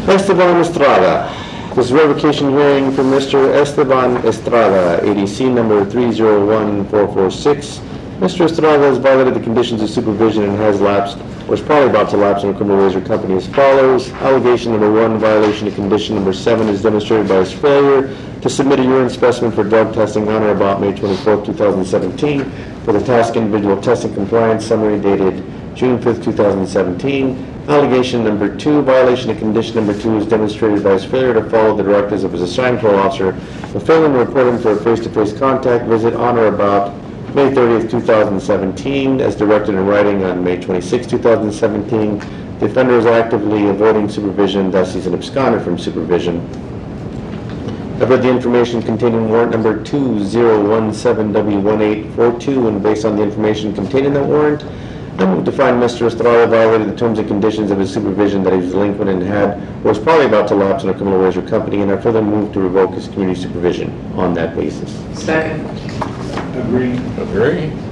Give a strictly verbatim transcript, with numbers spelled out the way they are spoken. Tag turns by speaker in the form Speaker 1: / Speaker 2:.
Speaker 1: Esteban Estrada. This is revocation hearing for Mister Esteban Estrada, A D C number three zero one four four six. Mister Estrada has violated the conditions of supervision and has lapsed, or is probably about to lapse in a criminal razor company as follows. Allegation number one, violation of condition number seven is demonstrated by his failure to submit a urine specimen for drug testing on or about May twenty-fourth, two thousand seventeen for the task individual testing compliance summary dated June fifth, two thousand seventeen. Allegation number two, violation of condition number two is demonstrated by his failure to follow the directives of his assigned parole officer, but failing to report him for a face-to-face contact visit on or about May thirtieth, two thousand seventeen, as directed in writing on May twenty-sixth, two thousand seventeen. The offender is actively avoiding supervision, thus he's an absconder from supervision. I've read the information contained in warrant number two zero one seven W one eight four two, and based on the information contained in that warrant, I move to find Mister Estrada violated the terms and conditions of his supervision, that he was delinquent and had, or was probably about to lapse in a criminal razor company, and I further move to revoke his community supervision on that basis.
Speaker 2: Second.
Speaker 3: Agree.
Speaker 4: Agree.